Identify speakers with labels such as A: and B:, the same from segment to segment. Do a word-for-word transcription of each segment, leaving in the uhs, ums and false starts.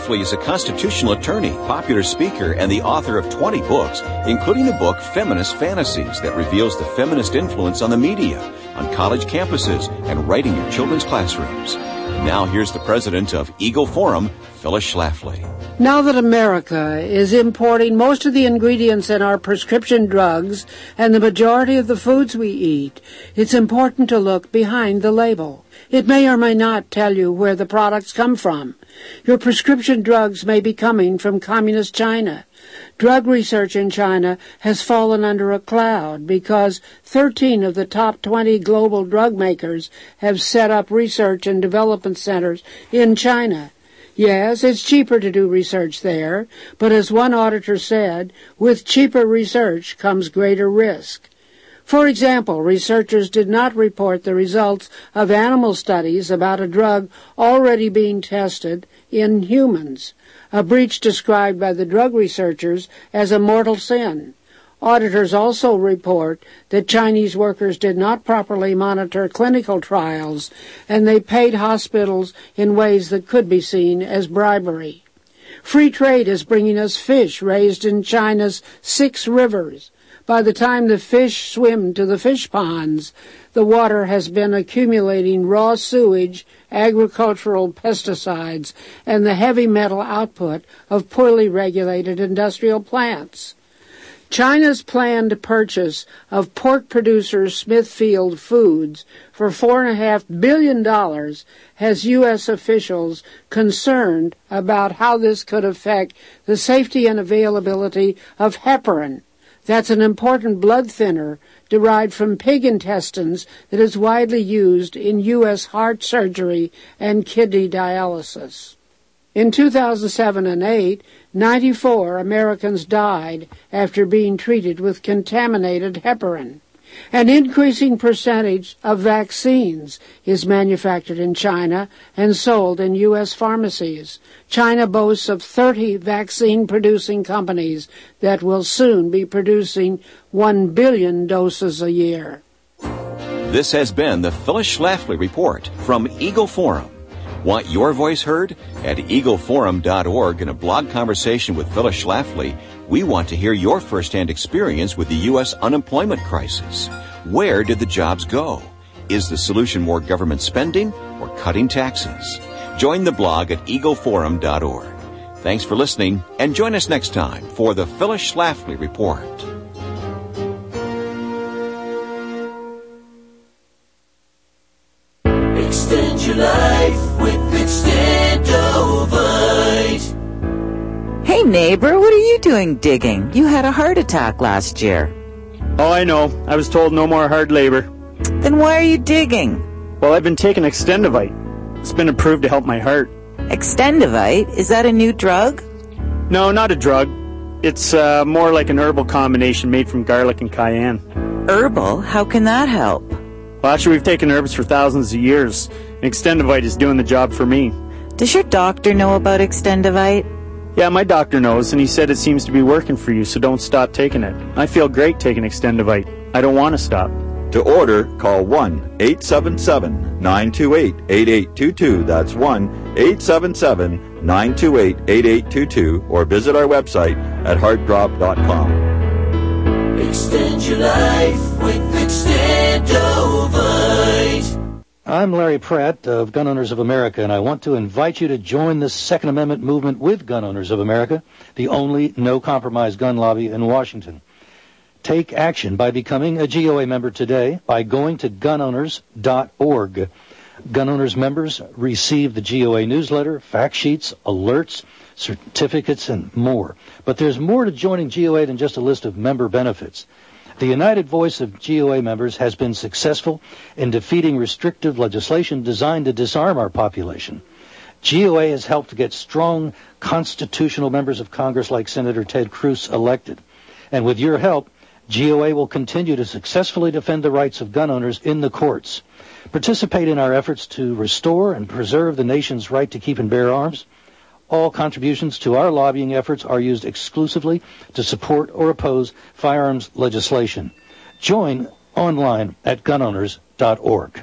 A: Schlafly is a constitutional attorney, popular speaker, and the author of twenty books, including the book Feminist Fantasies that reveals the feminist influence on the media, on college campuses, and right in your children's classrooms. And now here's the president of Eagle Forum, Phyllis Schlafly.
B: Now that America is importing most of the ingredients in our prescription drugs and the majority of the foods we eat, it's important to look behind the label. It may or may not tell you where the products come from. Your prescription drugs may be coming from communist China. Drug research in China has fallen under a cloud because thirteen of the top twenty global drug makers have set up research and development centers in China. Yes, it's cheaper to do research there, but as one auditor said, with cheaper research comes greater risk. For example, researchers did not report the results of animal studies about a drug already being tested in humans, a breach described by the drug researchers as a mortal sin. Auditors also report that Chinese workers did not properly monitor clinical trials, and they paid hospitals in ways that could be seen as bribery. Free trade is bringing us fish raised in China's six rivers. By the time the fish swim to the fish ponds, the water has been accumulating raw sewage, agricultural pesticides, and the heavy metal output of poorly regulated industrial plants. China's planned purchase of pork producer Smithfield Foods for four point five billion dollars has U S officials concerned about how this could affect the safety and availability of heparin. That's an important blood thinner derived from pig intestines that is widely used in U S heart surgery and kidney dialysis. In two thousand seven and eight, ninety-four Americans died after being treated with contaminated heparin. An increasing percentage of vaccines is manufactured in China and sold in U S pharmacies. China boasts of thirty vaccine-producing companies that will soon be producing one billion doses a year.
A: This has been the Phyllis Schlafly Report from Eagle Forum. Want your voice heard? At eagle forum dot org, in a blog conversation with Phyllis Schlafly, we want to hear your first-hand experience with the U S unemployment crisis. Where did the jobs go? Is the solution more government spending or cutting taxes? Join the blog at eagle forum dot org. Thanks for listening, and join us next time for the Phyllis Schlafly Report.
C: Extend your life with Extendovite.
D: Hey neighbor, what are you doing digging? You had a heart attack last year.
E: Oh, I know. I was told no more hard labor.
D: Then why are you digging?
E: Well, I've been taking Extendovite. It's been approved to help my heart.
D: Extendovite? Is that a new drug?
E: No, not a drug. It's uh, more like an herbal combination made from garlic and cayenne.
D: Herbal? How can that help?
E: Well, actually, we've taken herbs for thousands of years, and Extendovite is doing the job for me.
D: Does your doctor know about Extendovite?
E: Yeah, my doctor knows, and he said it seems to be working for you, so don't stop taking it. I feel great taking Extendovite. I don't want to stop.
F: To order, call one eight seven seven, nine two eight, eight eight two two. That's one eight seven seven, nine two eight, eight eight two two, or visit our website at heart drop dot com.
C: Extend your life with Extendovite.
G: I'm Larry Pratt of Gun Owners of America, and I want to invite you to join the Second Amendment movement with Gun Owners of America, the only no-compromise gun lobby in Washington. Take action by becoming a G O A member today by going to gun owners dot org. Gun Owners members receive the G O A newsletter, fact sheets, alerts, certificates, and more. But there's more to joining G O A than just a list of member benefits. The united voice of G O A members has been successful in defeating restrictive legislation designed to disarm our population. G O A has helped to get strong constitutional members of Congress like Senator Ted Cruz elected. And with your help, G O A will continue to successfully defend the rights of gun owners in the courts. Participate in our efforts to restore and preserve the nation's right to keep and bear arms. All contributions to our lobbying efforts are used exclusively to support or oppose firearms legislation. Join online at gun owners dot org.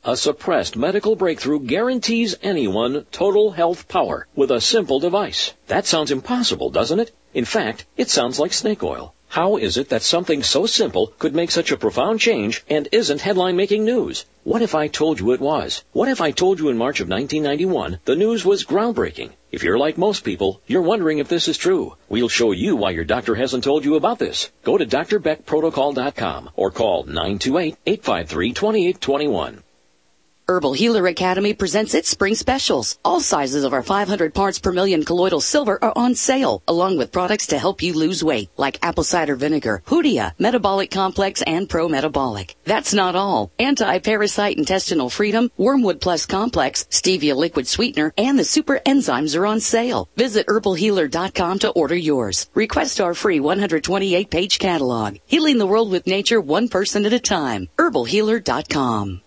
H: A suppressed medical breakthrough guarantees anyone total health power with a simple device. That sounds impossible, doesn't it? In fact, it sounds like snake oil. How is it that something so simple could make such a profound change and isn't headline-making news? What if I told you it was? What if I told you in March of nineteen ninety-one the news was groundbreaking? If you're like most people, you're wondering if this is true. We'll show you why your doctor hasn't told you about this. Go to D R Beck Protocol dot com or call nine two eight, eight five three, two eight two one.
I: Herbal Healer Academy presents its spring specials. All sizes of our five hundred parts per million colloidal silver are on sale, along with products to help you lose weight, like apple cider vinegar, Hoodia, Metabolic Complex, and Pro Metabolic. That's not all. Anti-parasite intestinal freedom, Wormwood Plus Complex, Stevia liquid sweetener, and the super enzymes are on sale. Visit herbal healer dot com to order yours. Request our free one hundred twenty-eight page catalog. Healing the world with nature one person at a time. herbal healer dot com.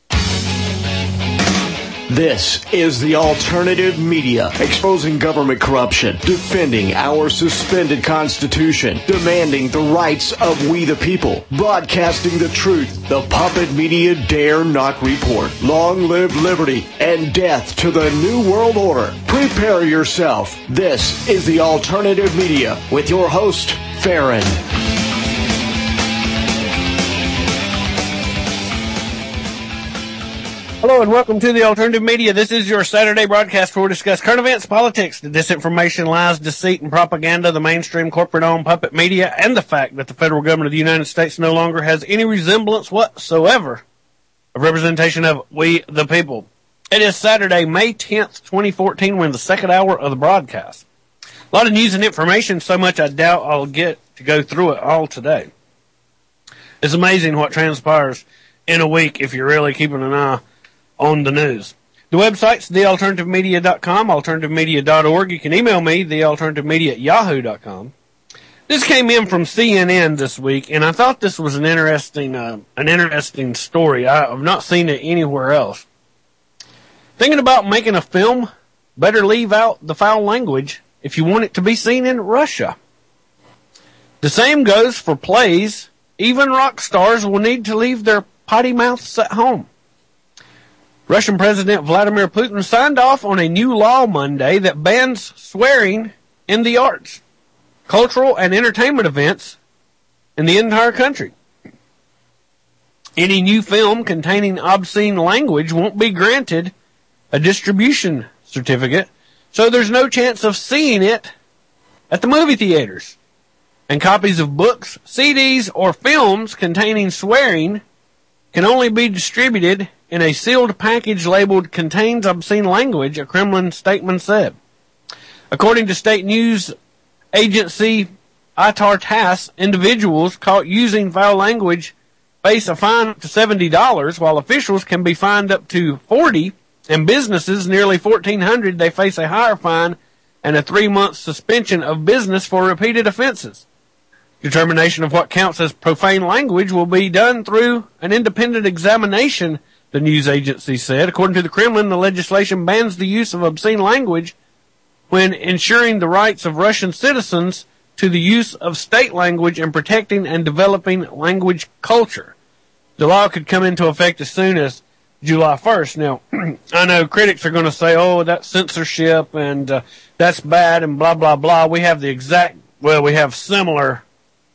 J: This is the alternative media, exposing government corruption, defending our suspended Constitution, demanding the rights of we the people, broadcasting the truth. The puppet media dare not report. Long live liberty and death to the New World Order. Prepare yourself. This is the alternative media with your host, Farron.
K: Hello and welcome to the Alternative Media. This is your Saturday broadcast where we discuss current events, politics, the disinformation, lies, deceit, and propaganda, the mainstream corporate-owned puppet media, and the fact that the federal government of the United States no longer has any resemblance whatsoever of representation of we the people. It is Saturday, May tenth, twenty fourteen. We're in the second hour of the broadcast. A lot of news and information, so much I doubt I'll get to go through it all today. It's amazing what transpires in a week if you're really keeping an eye on the news. The website's the alternative media dot com, alternative media dot org. You can email me, the alternative media at yahoo dot com. This came in from C N N this week, and I thought this was an interesting, uh, an interesting story. I, I've not seen it anywhere else. Thinking about making a film? Better leave out the foul language if you want it to be seen in Russia. The same goes for plays. Even rock stars will need to leave their potty mouths at home. Russian President Vladimir Putin signed off on a new law Monday that bans swearing in the arts, cultural, and entertainment events in the entire country. Any new film containing obscene language won't be granted a distribution certificate, so there's no chance of seeing it at the movie theaters. And copies of books, C Ds, or films containing swearing can only be distributed in a sealed package labeled contains obscene language, a Kremlin statement said. According to state news agency I T A R TASS, individuals caught using foul language face a fine up to seventy dollars, while officials can be fined up to forty dollars, and businesses, nearly fourteen hundred, they face a higher fine and a three-month suspension of business for repeated offenses. Determination of what counts as profane language will be done through an independent examination, the news agency said. According to the Kremlin, the legislation bans the use of obscene language when ensuring the rights of Russian citizens to the use of state language and protecting and developing language culture. The law could come into effect as soon as July first. Now, I know critics are going to say, oh, that's censorship and uh, that's bad and blah, blah, blah. We have the exact, well, we have similar,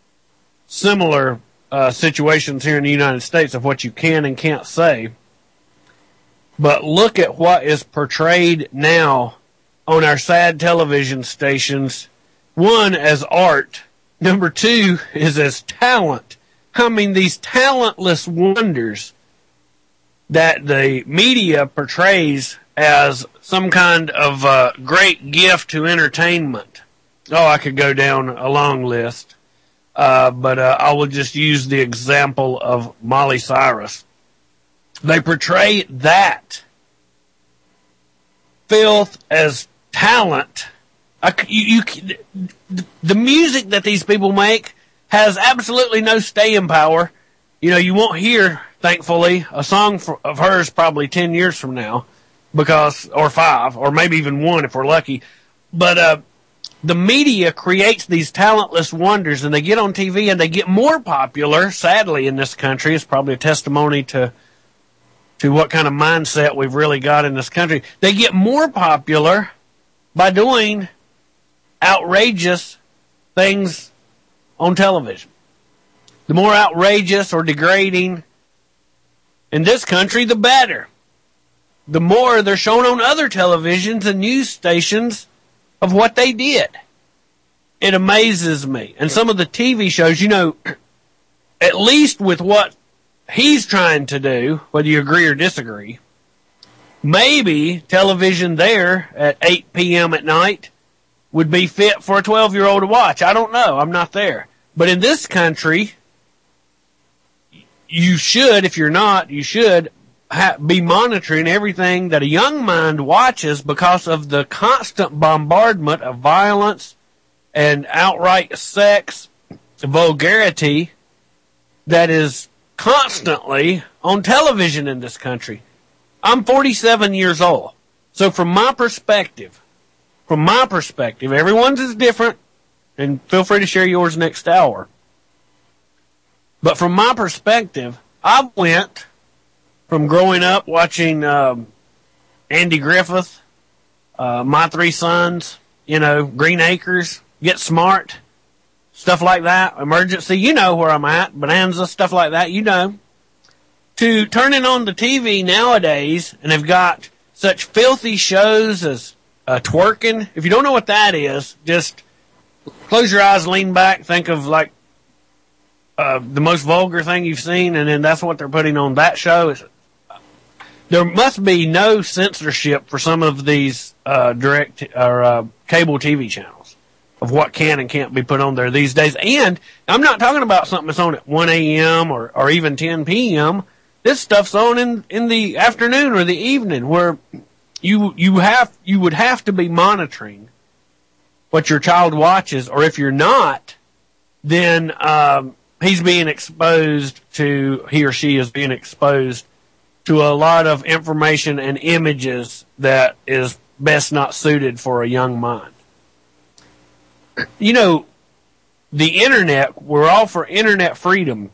K: similar uh, situations here in the United States of what you can and can't say. But look at what is portrayed now on our sad television stations. One, as art. Number two is as talent. I mean, these talentless wonders that the media portrays as some kind of uh, great gift to entertainment. Oh, I could go down a long list. Uh, but uh, I will just use the example of Molly Cyrus. They portray that filth as talent. I, you, you, the music that these people make has absolutely no staying power. You know, you won't hear, thankfully, a song for, of hers probably ten years from now, because, or five, or maybe even one if we're lucky. But uh, the media creates these talentless wonders, and they get on T V and they get more popular. Sadly, in this country, it's probably a testimony to to what kind of mindset we've really got in this country. They get more popular by doing outrageous things on television. The more outrageous or degrading in this country, the better. The more they're shown on other televisions and news stations of what they did. It amazes me. And some of the T V shows, you know, at least with what he's trying to do, whether you agree or disagree, maybe television there at eight p.m. at night would be fit for a twelve-year-old to watch. I don't know. I'm not there. But in this country, you should, if you're not, you should ha- be monitoring everything that a young mind watches because of the constant bombardment of violence and outright sex, vulgarity that is constantly on television in this country. I'm forty-seven years old. So from my perspective, from my perspective, everyone's is different, and feel free to share yours next hour. But from my perspective, I went from growing up watching um, Andy Griffith, uh, My Three Sons, you know, Green Acres, Get Smart, stuff like that, Emergency, you know where I'm at, Bonanza, stuff like that, you know, to turning on the T V nowadays, and they've got such filthy shows as uh, twerking. If you don't know what that is, just close your eyes, lean back, think of like uh, the most vulgar thing you've seen, and then that's what they're putting on that show. Is there must be no censorship for some of these uh, direct or uh, cable T V channels of what can and can't be put on there these days. And I'm not talking about something that's on at one a.m. or, or even ten p.m. This stuff's on in, in the afternoon or the evening, where you you have you would have to be monitoring what your child watches, or if you're not, then um, he's being exposed to, he or she is being exposed to a lot of information and images that is best not suited for a young mind. You know, the internet, we're all for internet freedom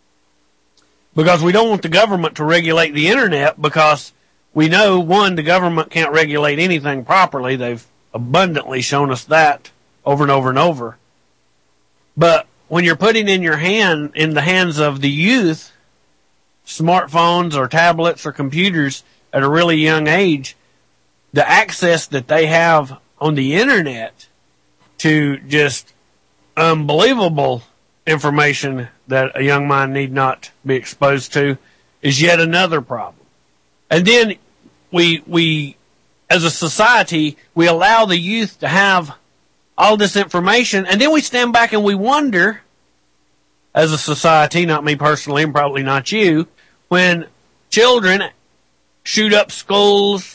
K: because we don't want the government to regulate the internet, because we know, one, the government can't regulate anything properly. They've abundantly shown us that over and over and over. But when you're putting in your hand, in the hands of the youth, smartphones or tablets or computers at a really young age, the access that they have on the internet to just unbelievable information that a young mind need not be exposed to is yet another problem. And then we, we, as a society, we allow the youth to have all this information, and then we stand back and we wonder, as a society, not me personally and probably not you, when children shoot up schools,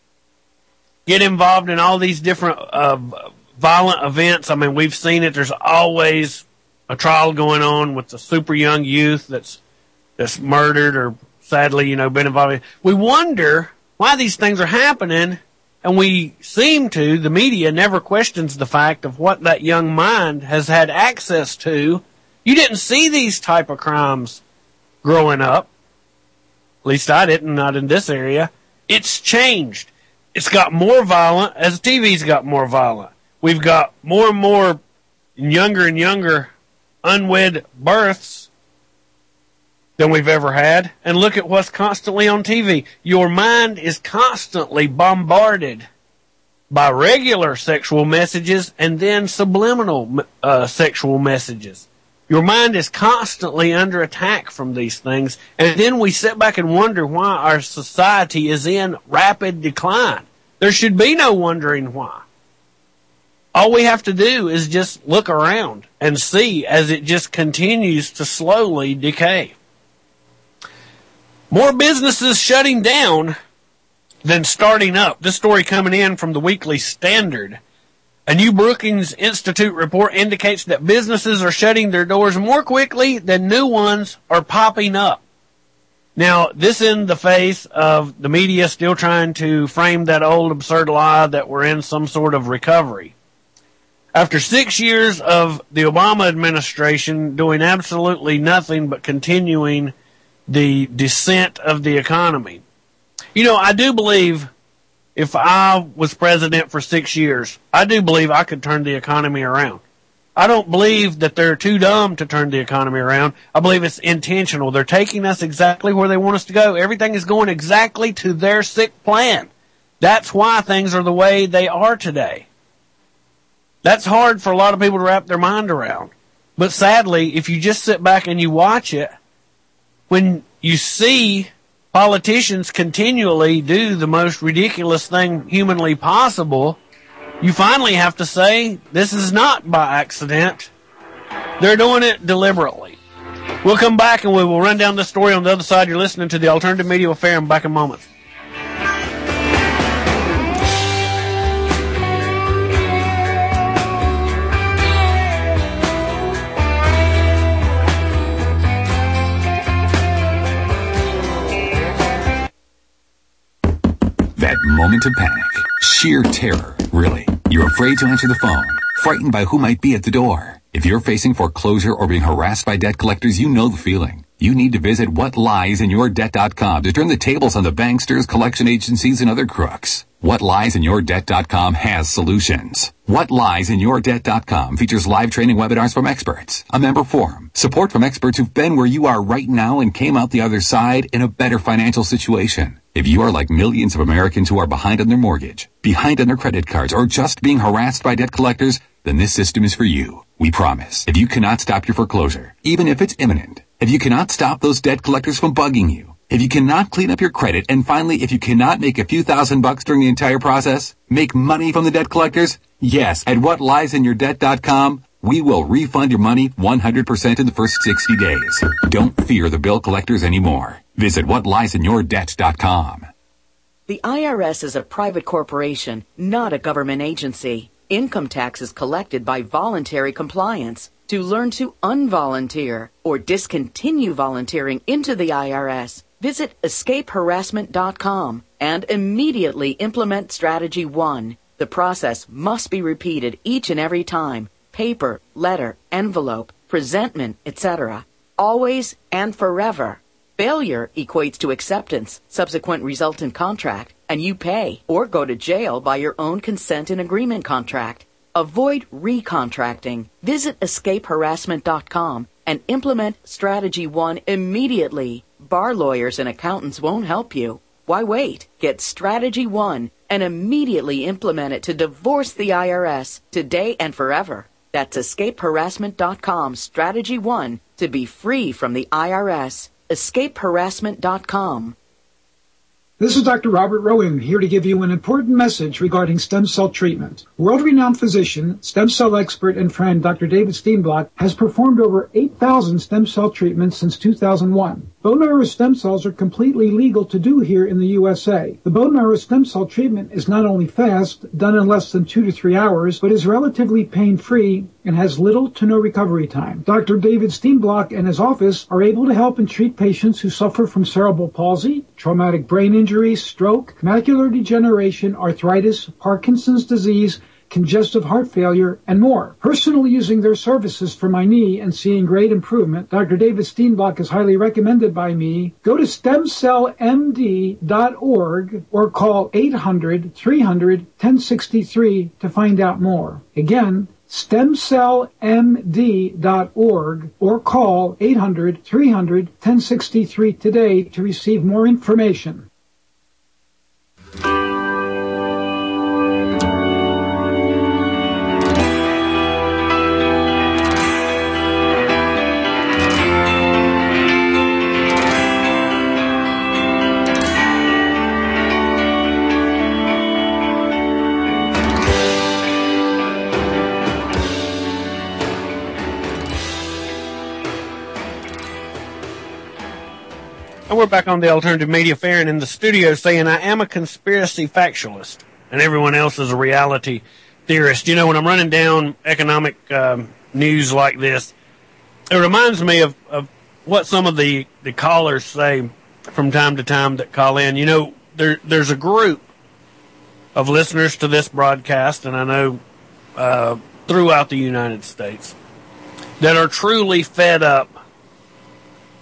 K: get involved in all these different uh, violent events. I mean, we've seen it. There's always a trial going on with the super young youth that's that's murdered or sadly, you know, been involved in. We wonder why these things are happening, and we seem to, the media never questions the fact of what that young mind has had access to. You didn't see these type of crimes growing up. At least I didn't, not in this area. It's changed. It's got more violent as T V's got more violent. We've got more and more younger and younger unwed births than we've ever had. And look at what's constantly on T V. Your mind is constantly bombarded by regular sexual messages and then subliminal uh, sexual messages. Your mind is constantly under attack from these things. And then we sit back and wonder why our society is in rapid decline. There should be no wondering why. All we have to do is just look around and see as it just continues to slowly decay. More businesses shutting down than starting up. This story coming in from the Weekly Standard. A new Brookings Institute report indicates that businesses are shutting their doors more quickly than new ones are popping up. Now, this in the face of the media still trying to frame that old absurd lie that we're in some sort of recovery. After six years of the Obama administration doing absolutely nothing but continuing the descent of the economy. You know, I do believe if I was president for six years, I do believe I could turn the economy around. I don't believe that they're too dumb to turn the economy around. I believe it's intentional. They're taking us exactly where they want us to go. Everything is going exactly to their sick plan. That's why things are the way they are today. That's hard for a lot of people to wrap their mind around. But sadly, if you just sit back and you watch it, when you see politicians continually do the most ridiculous thing humanly possible, you finally have to say, this is not by accident. They're doing it deliberately. We'll come back and we will run down this story on the other side. You're listening to the Alternative Media Affair. I'm back in moments.
L: That moment of panic. Sheer terror, really. You're afraid to answer the phone, frightened by who might be at the door. If you're facing foreclosure or being harassed by debt collectors, you know the feeling. You need to visit what lies in your debt dot com to turn the tables on the banksters, collection agencies, and other crooks. what lies in your debt dot com has solutions. what lies in your debt dot com features live training webinars from experts, a member forum, support from experts who've been where you are right now and came out the other side in a better financial situation. If you are like millions of Americans who are behind on their mortgage, behind on their credit cards, or just being harassed by debt collectors, then this system is for you. We promise. If you cannot stop your foreclosure, even if it's imminent, if you cannot stop those debt collectors from bugging you, if you cannot clean up your credit, and finally, if you cannot make a few thousand bucks during the entire process, make money from the debt collectors, yes, at what lies in your debt dot com, we will refund your money one hundred percent in the first sixty days. Don't fear the bill collectors anymore. Visit what lies in your debt dot com.
M: The I R S is a private corporation, not a government agency. Income tax is collected by voluntary compliance. To learn to unvolunteer or discontinue volunteering into the I R S, visit escape harassment dot com and immediately implement Strategy one. The process must be repeated each and every time. Paper, letter, envelope, presentment, et cetera. Always and forever. Failure equates to acceptance, subsequent resultant contract, and you pay or go to jail by your own consent and agreement contract. Avoid recontracting. Visit escape harassment dot com and implement Strategy one immediately. Bar lawyers and accountants won't help you. Why wait? Get Strategy one and immediately implement it to divorce the I R S today and forever. That's escape harassment dot com Strategy one to be free from the I R S. escape harassment dot com.
N: This is Doctor Robert Rowan here to give you an important message regarding stem cell treatment. World-renowned physician, stem cell expert, and friend Doctor David Steenblock has performed over eight thousand stem cell treatments since two thousand one. Bone marrow stem cells are completely legal to do here in the U S A. The bone marrow stem cell treatment is not only fast, done in less than two to three hours, but is relatively pain-free and has little to no recovery time. Doctor David Steenblock and his office are able to help and treat patients who suffer from cerebral palsy, traumatic brain injury, stroke, macular degeneration, arthritis, Parkinson's disease, congestive heart failure, and more. Personally using their services for my knee and seeing great improvement, Doctor David Steenblock is highly recommended by me. Go to stem cell m d dot org or call eight hundred, three hundred, ten sixty-three to find out more. Again, stem cell m d dot org or call eight hundred, three hundred, ten sixty-three today to receive more information.
K: And we're back on the Alternative Media Fair and in the studio saying I am a conspiracy factualist and everyone else is a reality theorist. You know, when I'm running down economic um, news like this, it reminds me of, of what some of the, the callers say from time to time that call in. You know, there there's a group of listeners to this broadcast, and I know uh, throughout the United States, that are truly fed up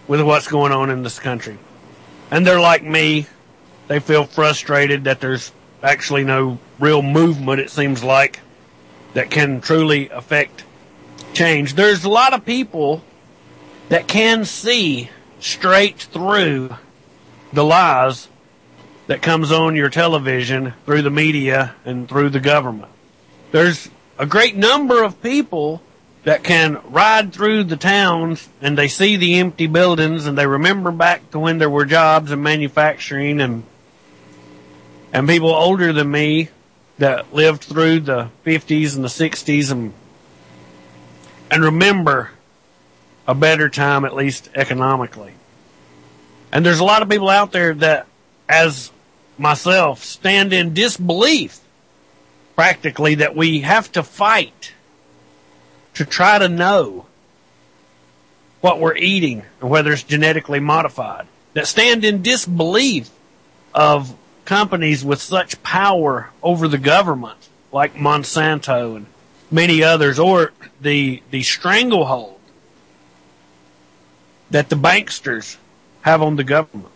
K: with what's going on in this country. And they're like me. They feel frustrated that there's actually no real movement, it seems like, that can truly affect change. There's a lot of people that can see straight through the lies that comes on your television through the media and through the government. There's a great number of people that can ride through the towns and they see the empty buildings and they remember back to when there were jobs in manufacturing, and and people older than me that lived through the fifties and the sixties and and remember a better time, at least economically. And there's a lot of people out there that, as myself, stand in disbelief practically that we have to fight to try to know what we're eating and whether it's genetically modified, that stand in disbelief of companies with such power over the government like Monsanto and many others, or the the stranglehold that the banksters have on the government.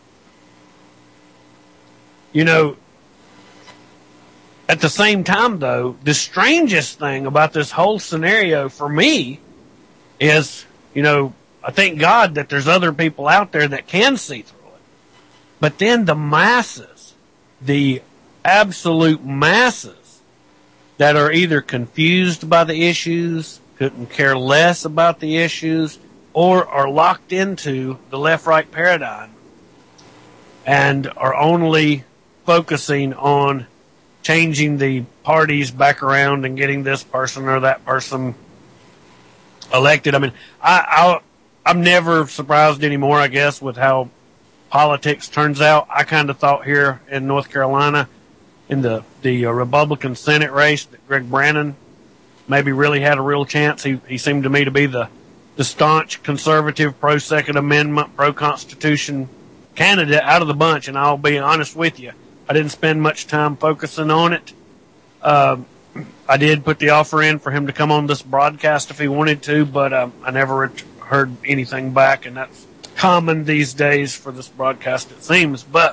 K: You know, at the same time, though, the strangest thing about this whole scenario for me is, you know, I thank God that there's other people out there that can see through it. But then the masses, the absolute masses that are either confused by the issues, couldn't care less about the issues, or are locked into the left-right paradigm and are only focusing on changing the parties back around and getting this person or that person elected. I mean, I, I, I'm never surprised anymore, I guess, with how politics turns out. I kind of thought here in North Carolina, in the, the uh, Republican Senate race, that Greg Brannon maybe really had a real chance. He, he seemed to me to be the, the staunch conservative, pro-Second Amendment, pro-Constitution candidate out of the bunch, and I'll be honest with you, I didn't spend much time focusing on it. Uh, I did put the offer in for him to come on this broadcast if he wanted to, but um, I never ret- heard anything back, and that's common these days for this broadcast, it seems. But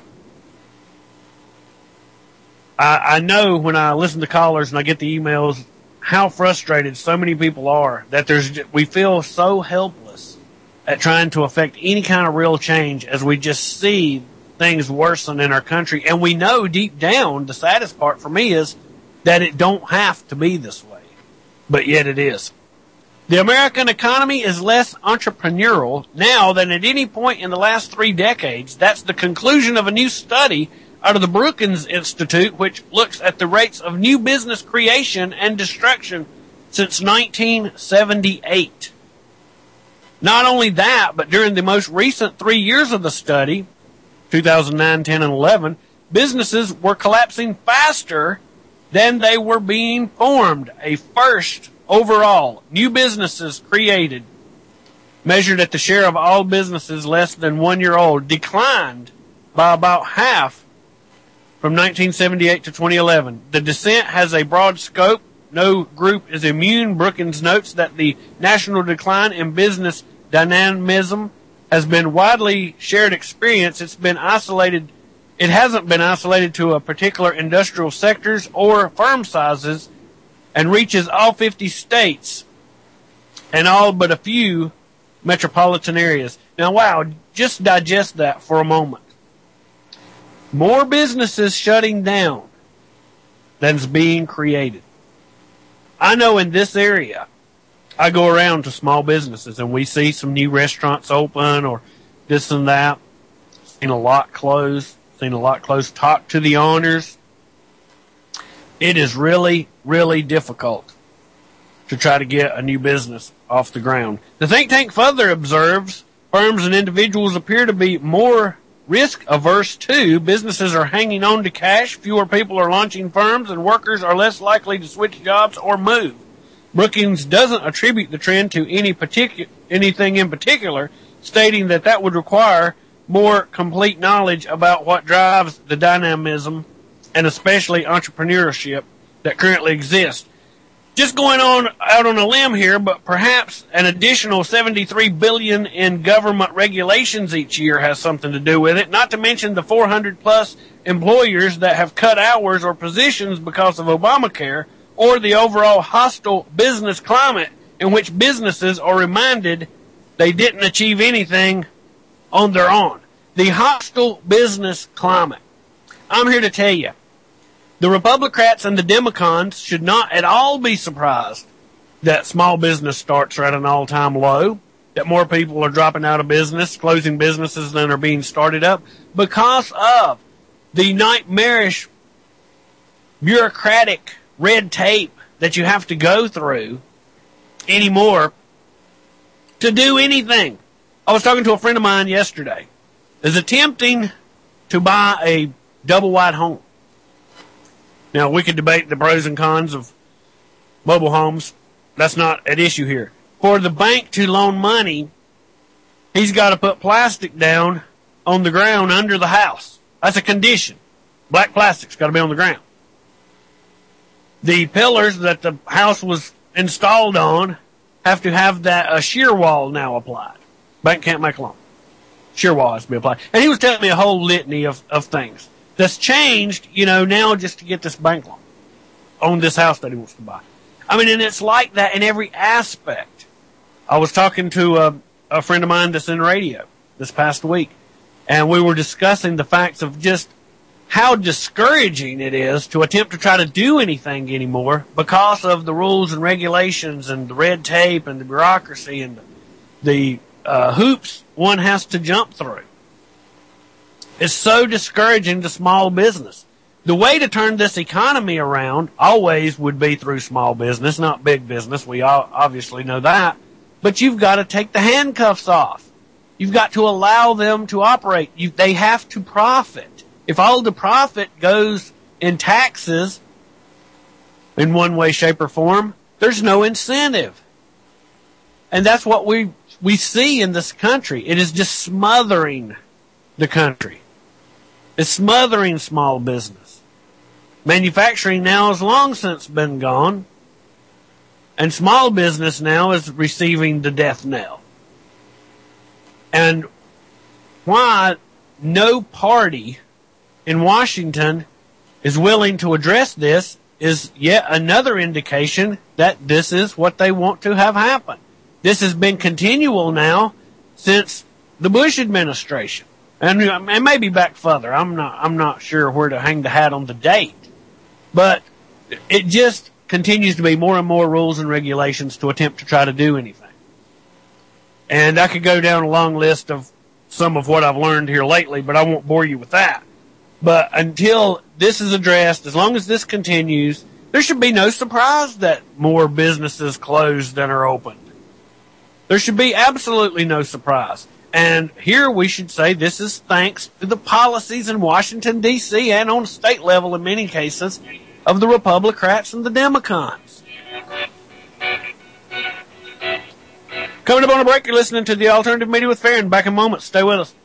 K: I, I know when I listen to callers and I get the emails how frustrated so many people are that there's we feel so helpless at trying to affect any kind of real change as we just see things worsen in our country. And we know deep down, the saddest part for me is that it don't have to be this way, but yet it is. The American economy is less entrepreneurial now than at any point in the last three decades. That's the conclusion of a new study out of the Brookings Institute, which looks at the rates of new business creation and destruction since nineteen seventy-eight. Not only that, but during the most recent three years of the study, two thousand nine, ten, and eleven, businesses were collapsing faster than they were being formed. A first overall. New businesses created, measured at the share of all businesses less than one year old, declined by about half from nineteen seventy-eight to twenty eleven. The descent has a broad scope. No group is immune. Brookings notes that the national decline in business dynamism has been widely shared experience. It's been isolated. It hasn't been isolated to a particular industrial sectors or firm sizes, and reaches all fifty states and all but a few metropolitan areas. Now, wow, just digest that for a moment. More businesses shutting down than's being created. I know in this area, I go around to small businesses and we see some new restaurants open or this and that. Seen a lot close. Seen a lot close. Talk to the owners. It is really, really difficult to try to get a new business off the ground. The think tank further observes firms and individuals appear to be more risk averse too. Businesses are hanging on to cash. Fewer people are launching firms, and workers are less likely to switch jobs or move. Brookings doesn't attribute the trend to any particular anything in particular, stating that that would require more complete knowledge about what drives the dynamism and especially entrepreneurship that currently exists. just going on out on a limb here, but perhaps an additional seventy-three billion dollars in government regulations each year has something to do with it, not to mention the four hundred plus employers that have cut hours or positions because of Obamacare, or the overall hostile business climate in which businesses are reminded they didn't achieve anything on their own. The hostile business climate. I'm here to tell you, the Republicans and the Democrats should not at all be surprised that small business starts are at an all-time low, that more people are dropping out of business, closing businesses than are being started up, because of the nightmarish bureaucratic red tape that you have to go through anymore to do anything. I was talking to a friend of mine yesterday, is attempting to buy a double-wide home. Now, we could debate the pros and cons of mobile homes. That's not at issue here. For the bank to loan money, he's got to put plastic down on the ground under the house. That's a condition. Black plastic's got to be on the ground. The pillars that the house was installed on have to have that a shear wall now applied. Bank can't make a loan. Shear wall has to be applied. And he was telling me a whole litany of, of things that's changed, you know, now just to get this bank loan on this house that he wants to buy. I mean, and it's like that in every aspect. I was talking to a, a friend of mine that's in radio this past week, and we were discussing the facts of just how discouraging it is to attempt to try to do anything anymore because of the rules and regulations and the red tape and the bureaucracy and the uh, hoops one has to jump through. It's so discouraging to small business. The way to turn this economy around always would be through small business, not big business. We all obviously know that. But you've got to take the handcuffs off. You've got to allow them to operate. You, they have to profit. If all the profit goes in taxes in one way, shape, or form, there's no incentive. And that's what we we see in this country. It is just smothering the country. It's smothering small business. Manufacturing now has long since been gone, and small business now is receiving the death knell. And why no party in Washington is willing to address this is yet another indication that this is what they want to have happen. This has been continual now since the Bush administration. And it may be back further. I'm not, I'm not sure where to hang the hat on the date. But it just continues to be more and more rules and regulations to attempt to try to do anything. And I could go down a long list of some of what I've learned here lately, but I won't bore you with that. But until this is addressed, as long as this continues, there should be no surprise that more businesses close than are opened. There should be absolutely no surprise. And here we should say this is thanks to the policies in Washington, D C and on state level in many cases of the Republicans and the Democrats. Coming up on a break, you're listening to the Alternative Media with Farron. Back in a moment. Stay with us.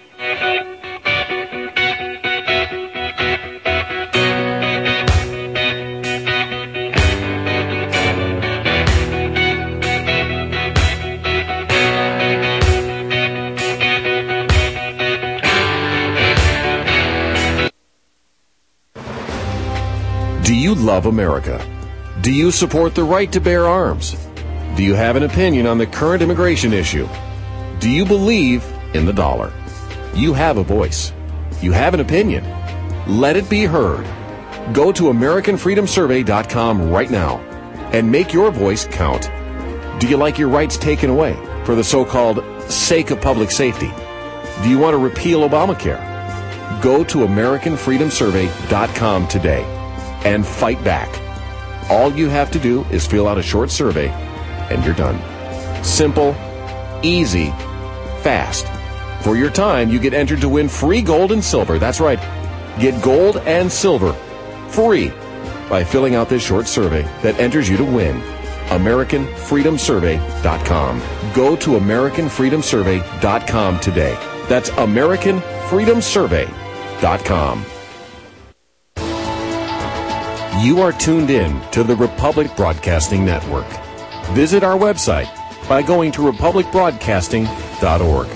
O: Do you love America? Do you support the right to bear arms? Do you have an opinion on the current immigration issue? Do you believe in the dollar? You have a voice. You have an opinion. Let it be heard. Go to American Freedom Survey dot com right now and make your voice count. Do you like your rights taken away for the so-called sake of public safety? Do you want to repeal Obamacare? Go to American Freedom Survey dot com today and fight back. All you have to do is fill out a short survey and you're done. Simple, easy, fast. For your time, you get entered to win free gold and silver. That's right. Get gold and silver free by filling out this short survey that enters you to win. American Freedom Survey dot com. Go to American Freedom Survey dot com today. That's American Freedom Survey dot com. You are tuned in to the Republic Broadcasting Network. Visit our website by going to republic broadcasting dot org.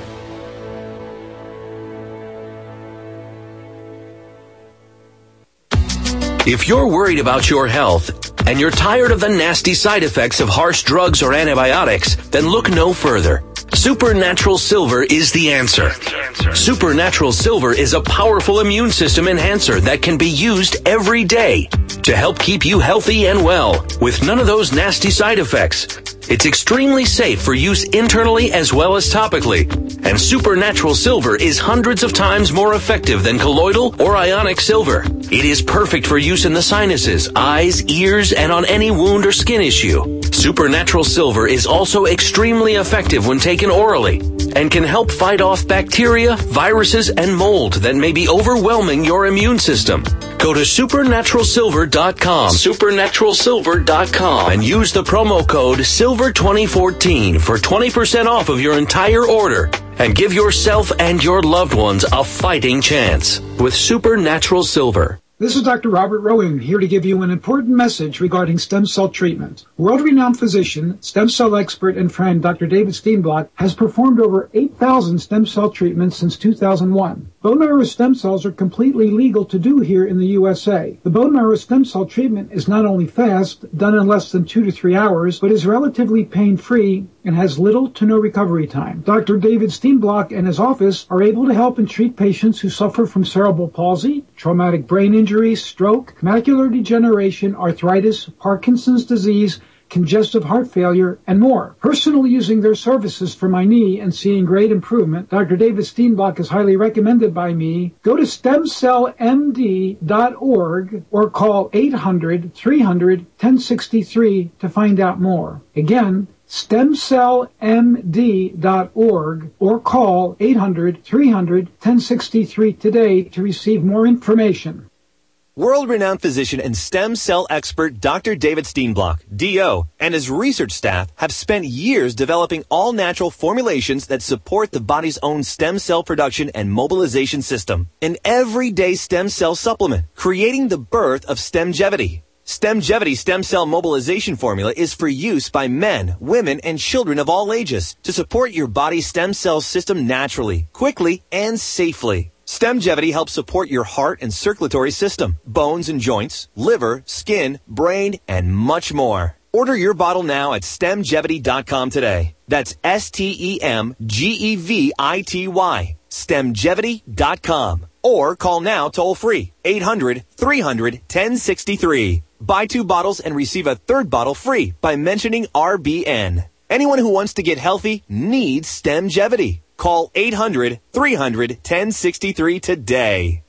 P: If you're worried about your health and you're tired of the nasty side effects of harsh drugs or antibiotics, then look no further. Supernatural Silver is the answer. Supernatural Silver is a powerful immune system enhancer that can be used every day to help keep you healthy and well with none of those nasty side effects. It's extremely safe for use internally as well as topically. And Supernatural Silver is hundreds of times more effective than colloidal or ionic silver. It is perfect for use in the sinuses, eyes, ears, and on any wound or skin issue. Supernatural Silver is also extremely effective when taken orally and can help fight off bacteria, viruses, and mold that may be overwhelming your immune system. Go to supernatural silver dot com, supernatural silver dot com, and use the promo code silver twenty fourteen for twenty percent off of your entire order. And give yourself and your loved ones a fighting chance with Supernatural Silver.
N: This is Doctor Robert Rowan, here to give you an important message regarding stem cell treatment. World-renowned physician, stem cell expert, and friend Doctor David Steenblock has performed over eight thousand stem cell treatments since two thousand one. Bone marrow stem cells are completely legal to do here in the U S A. The bone marrow stem cell treatment is not only fast, done in less than two to three hours, but is relatively pain-free and has little to no recovery time. Doctor David Steenblock and his office are able to help and treat patients who suffer from cerebral palsy, traumatic brain injury, stroke, macular degeneration, arthritis, Parkinson's disease, congestive heart failure, and more. Personally using their services for my knee and seeing great improvement, Doctor David Steenblock is highly recommended by me. Go to stem cell m d dot org or call eight hundred, three hundred, ten sixty-three to find out more. Again, stem cell m d dot org or call eight hundred, three hundred, ten sixty-three today to receive more information.
Q: World-renowned physician and stem cell expert Doctor David Steenblock, D O, and his research staff have spent years developing all-natural formulations that support the body's own stem cell production and mobilization system. An everyday stem cell supplement, creating the birth of Stemgevity. Stemgevity stem cell mobilization formula is for use by men, women, and children of all ages to support your body's stem cell system naturally, quickly, and safely. Stemgevity helps support your heart and circulatory system, bones and joints, liver, skin, brain, and much more. Order your bottle now at stemgevity dot com today. That's S T E M G E V I T Y, stemgevity dot com. Or call now toll free, eight hundred, three hundred, ten sixty-three. Buy two bottles and receive a third bottle free by mentioning R B N. Anyone who wants to get healthy needs Stemgevity. Call eight hundred, three hundred, ten sixty-three today.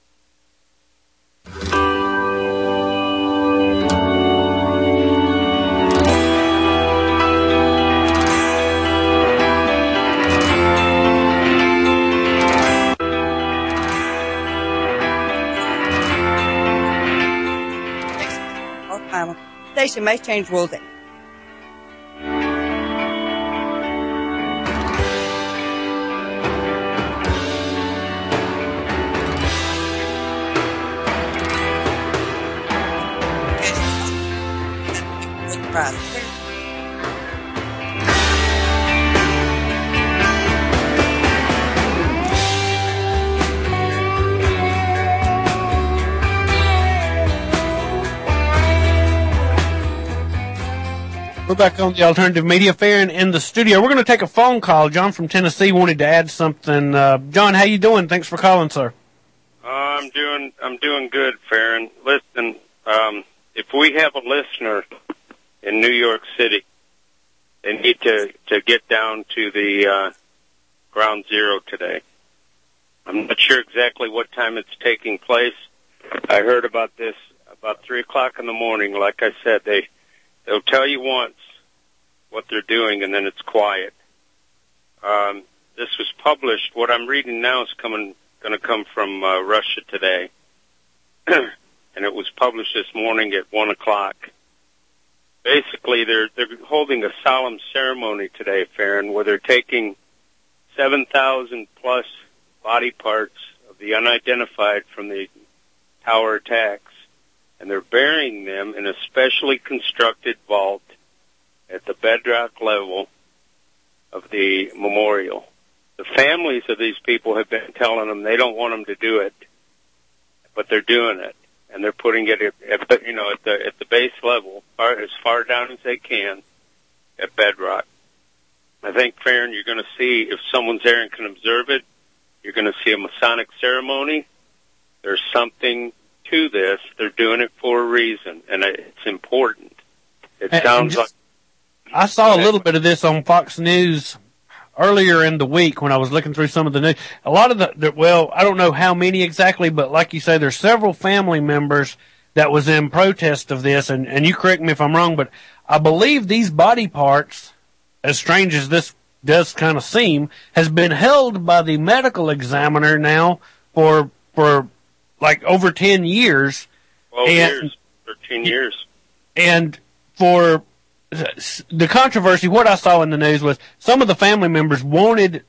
R: Station may change rules.
K: We're back on the Alternative Media Fair and in the studio. We're going to take a phone call. John from Tennessee wanted to add something. Uh, John, how you doing? Thanks for calling, sir.
S: Uh, I'm doing I'm doing good, Farron. Listen, um, if we have a listener in New York City, they need to, to get down to the uh, ground zero today. I'm not sure exactly what time it's taking place. I heard about this about three o'clock in the morning. Like I said, they they'll tell you once what they're doing, and then it's quiet. Um, this was published. What I'm reading now is coming going to come from uh, Russia Today, and it was published this morning at one o'clock. Basically, they're they're holding a solemn ceremony today, Farron, where they're taking seven thousand plus body parts of the unidentified from the tower attacks, and they're burying them in a specially constructed vault at the bedrock level of the memorial. The families of these people have been telling them they don't want them to do it, but they're doing it, and they're putting it at, at you know at the at the base level, far, as far down as they can, at bedrock. I think, Farron, you're going to see, if someone's there and can observe it, you're going to see a Masonic ceremony. There's something to this. They're doing it for a reason, and it's important. It
K: And-
S: sounds
K: and just-
S: like
K: I saw a little bit of this on Fox News earlier in the week when I was looking through some of the news. A lot of the, the well, I don't know how many exactly, but like you say, there's several family members that was in protest of this, and, and you correct me if I'm wrong, but I believe these body parts, as strange as this does kind of seem, has been held by the medical examiner now for, for like over ten years.
S: twelve
K: and,
S: years, thirteen years.
K: And for the controversy, what I saw in the news was some of the family members wanted,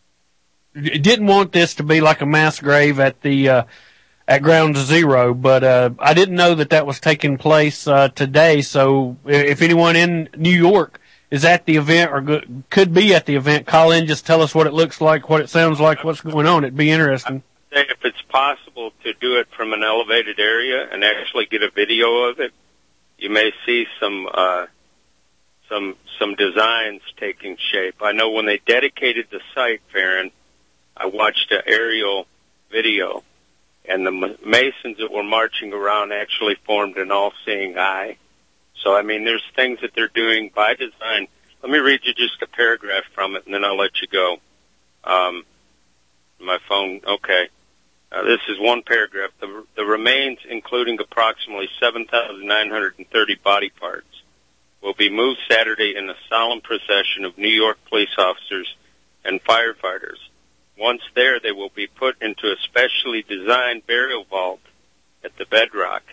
K: didn't want this to be like a mass grave at the, uh, at Ground Zero, but, uh, I didn't know that that was taking place, uh, today. So if anyone in New York is at the event or go- could be at the event, call in, just tell us what it looks like, what it sounds like, what's going on. It'd be interesting.
S: Say if it's possible to do it from an elevated area and actually get a video of it, you may see some, uh, some, some designs taking shape. I know when they dedicated the site, Farron, I watched an aerial video, and the Masons that were marching around actually formed an all-seeing eye. So, I mean, there's things that they're doing by design. Let me read you just a paragraph from it, and then I'll let you go. Um, my phone, okay. Uh, this is one paragraph. The, the remains, including approximately seven thousand nine hundred thirty body parts, will be moved Saturday in a solemn procession of New York police officers and firefighters. Once there, they will be put into a specially designed burial vault at the bedrock.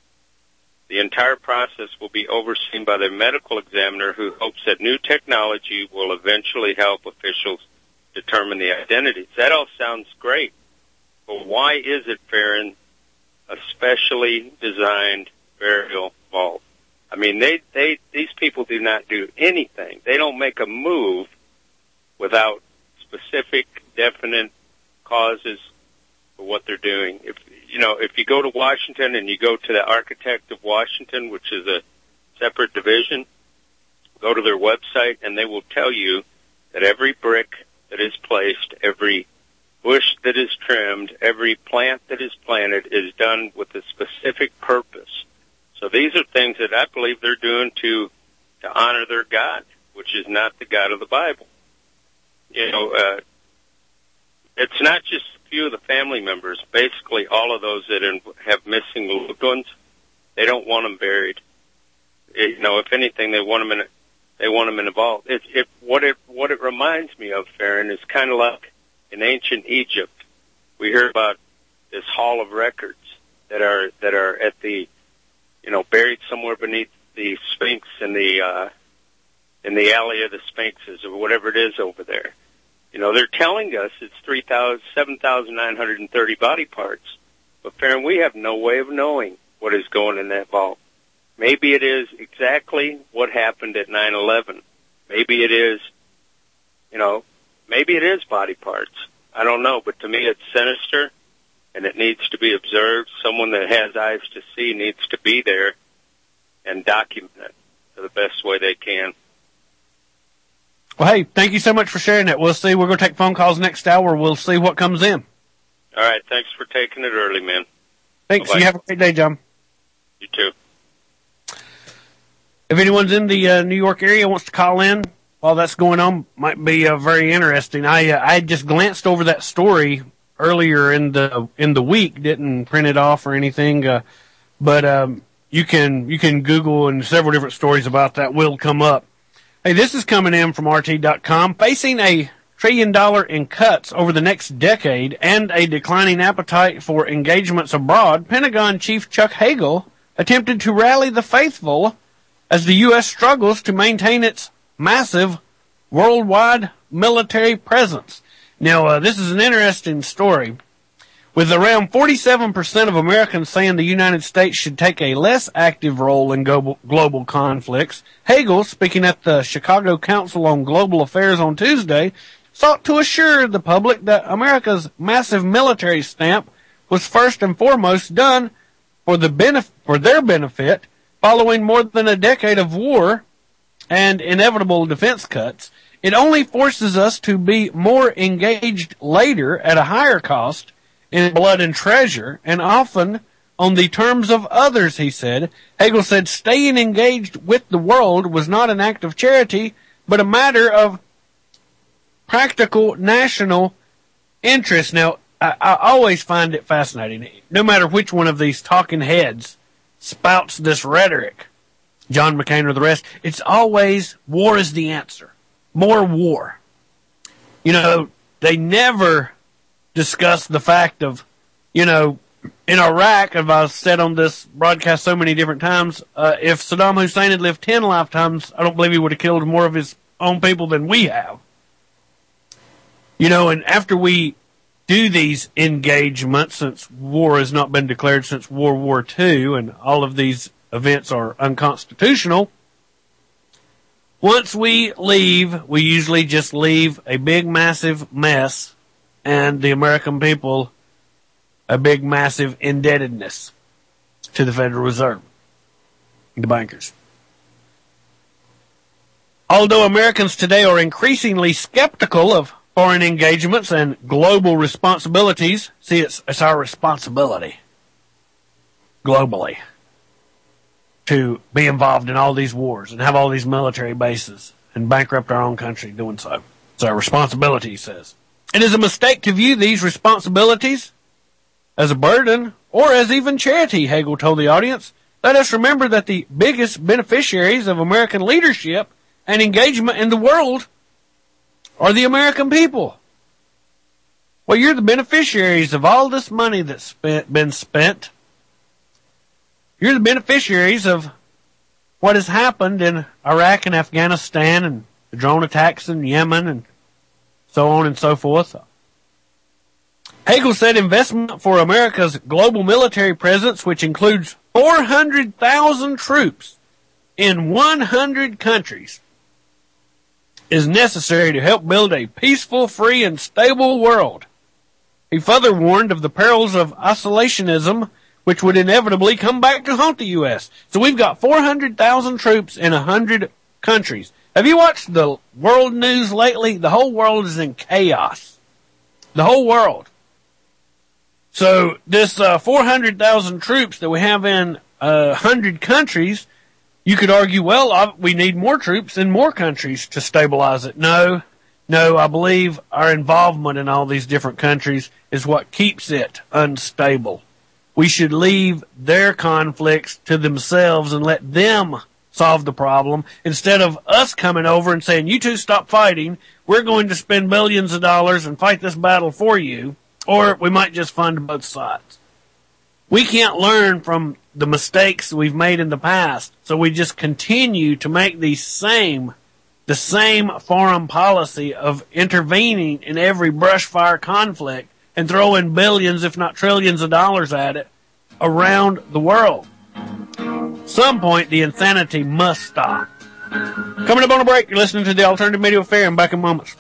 S: The entire process will be overseen by the medical examiner, who hopes that new technology will eventually help officials determine the identities. That all sounds great, but why is it, Farron, a specially designed burial vault? I mean, they, they, these people do not do anything. They don't make a move without specific, definite causes for what they're doing. If, you know, if you go to Washington and you go to the Architect of Washington, which is a separate division, go to their website and they will tell you that every brick that is placed, every bush that is trimmed, every plant that is planted is done with a specific purpose. So these are things that I believe they're doing to, to honor their God, which is not the God of the Bible. You know, uh, it's not just a few of the family members. Basically, all of those that in, have missing loved ones, they don't want them buried. It, you know, if anything, they want them in a, they want them in a vault. It, it, what it, what it reminds me of, Farron, is kind of like in ancient Egypt. We hear about this Hall of Records that are, that are at the, you know, buried somewhere beneath the Sphinx in the, uh, in the Alley of the Sphinxes or whatever it is over there. You know, they're telling us it's three thousand, seven thousand nine hundred thirty body parts. But, Farron, we have no way of knowing what is going in that vault. Maybe it is exactly what happened at nine eleven. Maybe it is, you know, maybe it is body parts. I don't know, but to me it's sinister, and it needs to be observed. Someone that has eyes to see needs to be there and document it to the best way they can.
K: Well, hey, thank you so much for sharing that. We'll see. We're going to take phone calls next hour. We'll see what comes in.
S: All right. Thanks for taking it early, man.
K: Thanks.
S: Bye-bye.
K: You have a great day, John.
S: You too.
K: If anyone's in the uh, New York area wants to call in while that's going on, might be uh, very interesting. I uh, I just glanced over that story earlier in the in the week, didn't print it off or anything, uh, but um, you can you can Google, and several different stories about that will come up. Hey, this is coming in from R T dot com. Facing a trillion dollar in cuts over the next decade and a declining appetite for engagements abroad, Pentagon Chief Chuck Hagel attempted to rally the faithful as the U S struggles to maintain its massive worldwide military presence. Now, uh, this is an interesting story. With around forty-seven percent of Americans saying the United States should take a less active role in global, global conflicts, Hagel, speaking at the Chicago Council on Global Affairs on Tuesday, sought to assure the public that America's massive military stamp was first and foremost done for the benef- for their benefit following more than a decade of war and inevitable defense cuts. It only forces us to be more engaged later at a higher cost in blood and treasure, and often on the terms of others, he said. Hagel said staying engaged with the world was not an act of charity, but a matter of practical national interest. Now, I, I always find it fascinating. No matter which one of these talking heads spouts this rhetoric, John McCain or the rest, it's always war is the answer. More war. You know, they never discuss the fact of, you know, in Iraq, as I've said on this broadcast so many different times, uh, if Saddam Hussein had lived ten lifetimes, I don't believe he would have killed more of his own people than we have. You know, and after we do these engagements, since war has not been declared since World War Two, and all of these events are unconstitutional, once we leave, we usually just leave a big, massive mess, and the American people a big, massive indebtedness to the Federal Reserve, the bankers. Although Americans today are increasingly skeptical of foreign engagements and global responsibilities, see, it's, it's our responsibility globally to be involved in all these wars and have all these military bases and bankrupt our own country doing so. It's our responsibility, he says. It is a mistake to view these responsibilities as a burden or as even charity, Hagel told the audience. Let us remember that the biggest beneficiaries of American leadership and engagement in the world are the American people. Well, you're the beneficiaries of all this money that's spent, been spent. You're the beneficiaries of what has happened in Iraq and Afghanistan and the drone attacks in Yemen and so on and so forth. Hagel said investment for America's global military presence, which includes four hundred thousand troops in one hundred countries, is necessary to help build a peaceful, free, and stable world. He further warned of the perils of isolationism, which would inevitably come back to haunt the U S. So we've got four hundred thousand troops in one hundred countries. Have you watched the world news lately? The whole world is in chaos. The whole world. So this uh, four hundred thousand troops that we have in uh, one hundred countries, you could argue, well, uh, we need more troops in more countries to stabilize it. No, no, I believe our involvement in all these different countries is what keeps it unstable. We should leave their conflicts to themselves and let them solve the problem instead of us coming over and saying, you two stop fighting, we're going to spend billions of dollars and fight this battle for you, or we might just fund both sides. We can't learn from the mistakes we've made in the past, so we just continue to make the same, the same foreign policy of intervening in every brush fire conflict and throwing billions, if not trillions of dollars at it around the world. At some point, the insanity must stop. Coming up on a break, you're listening to the Alternative Media Affair, and back in moments.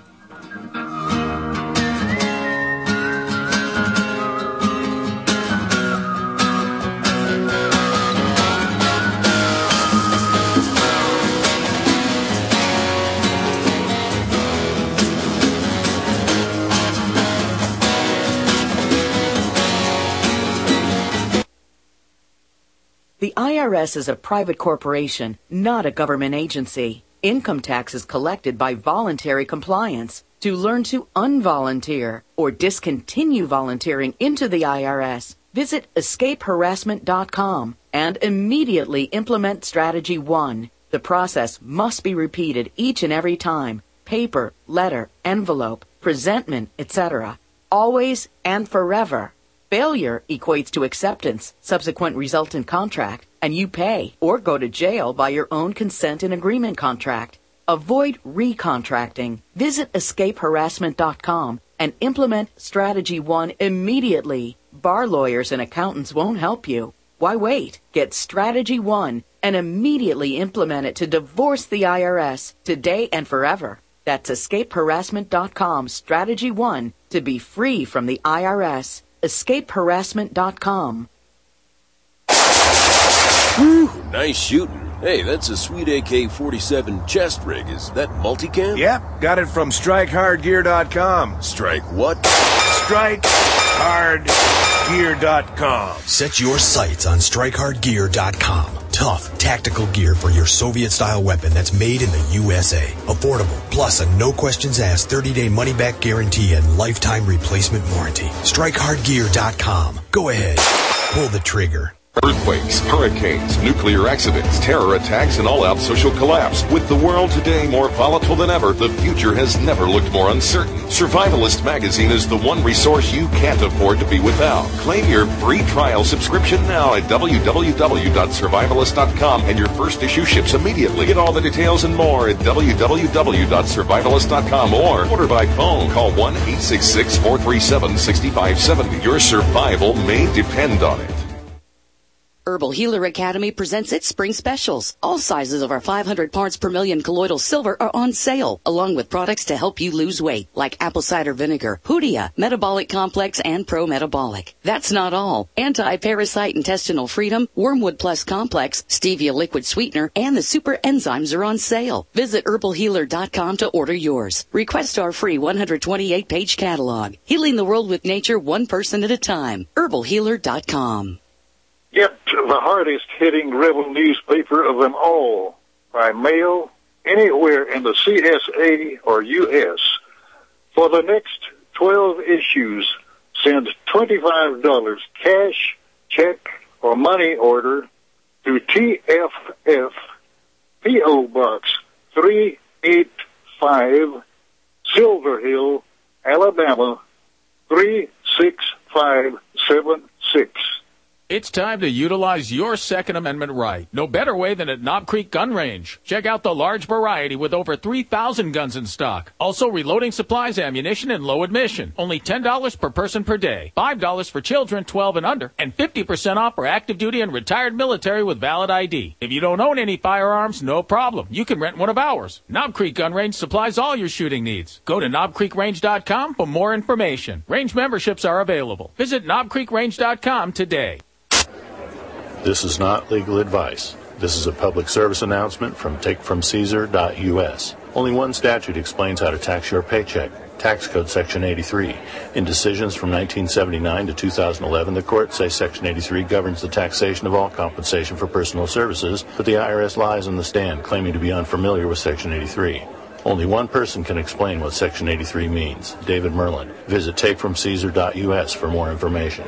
M: The I R S is a private corporation, not a government agency. Income tax is collected by voluntary compliance. To learn to unvolunteer or discontinue volunteering into the I R S, visit escape harassment dot com and immediately implement Strategy one. The process must be repeated each and every time. Paper, letter, envelope, presentment, et cetera. Always and forever. Failure equates to acceptance, subsequent resultant contract, and you pay or go to jail by your own consent and agreement contract. Avoid recontracting. Visit escape harassment dot com and implement Strategy one immediately. bar lawyers and accountants won't help you. Why wait? Get Strategy One and immediately implement it to divorce the I R S today and forever. That's escape harassment dot com, Strategy One, to be free from the I R S. escape harassment dot com.
R: Whew, nice shooting. Hey, that's a sweet A K forty-seven chest rig. Is that multicam?
T: Yep, got it from strike hard gear dot com.
R: Strike what?
T: strike hard gear dot com.
U: Set your sights on strike hard gear dot com. Tough, tactical gear for your Soviet-style weapon that's made in the U S A. Affordable, plus a no-questions-asked thirty-day money-back guarantee and lifetime replacement warranty. strike hard gear dot com. Go ahead. Pull the trigger.
V: Earthquakes, hurricanes, nuclear accidents, terror attacks, and all-out social collapse. With the world today more volatile than ever, the future has never looked more uncertain. Survivalist Magazine is the one resource you can't afford to be without. Claim your free trial subscription now at w w w dot survivalist dot com, and your first issue ships immediately. Get all the details and more at w w w dot survivalist dot com or order by phone. Call one eight six six, four three seven, six five seven zero. Your survival may depend on it.
I: Herbal Healer Academy presents its spring specials. All sizes of our five hundred parts per million colloidal silver are on sale, along with products to help you lose weight, like apple cider vinegar, Hoodia, Metabolic Complex, and Pro Metabolic. That's not all. Anti-parasite intestinal freedom, Wormwood Plus Complex, Stevia liquid sweetener, and the super enzymes are on sale. Visit herbal healer dot com to order yours. Request our free one hundred twenty-eight page catalog. Healing the world with nature one person at a time. herbal healer dot com.
W: Get the hardest-hitting rebel newspaper of them all by mail anywhere in the C S A or U S. For the next twelve issues, send twenty-five dollars cash, check, or money order to T F F, P O. Box three eight five, Silver Hill, Alabama, three six five seven six.
X: It's time to utilize your Second Amendment right. No better way than at Knob Creek Gun Range. Check out the large variety with over three thousand guns in stock. Also reloading supplies, ammunition, and low admission. Only ten dollars per person per day. five dollars for children twelve and under. And fifty percent off for active duty and retired military with valid I D. If you don't own any firearms, no problem. You can rent one of ours. Knob Creek Gun Range supplies all your shooting needs. Go to knob creek range dot com for more information. Range memberships are available. Visit knob creek range dot com today.
Y: This is not legal advice. This is a public service announcement from take from caesar dot u s. Only one statute explains how to tax your paycheck. Tax Code Section eighty-three. In decisions from nineteen seventy-nine to two thousand eleven, the courts say Section eighty-three governs the taxation of all compensation for personal services, but the I R S lies on the stand, claiming to be unfamiliar with Section eighty-three. Only one person can explain what Section eighty-three means, David Merlin. Visit take from caesar dot u s for more information.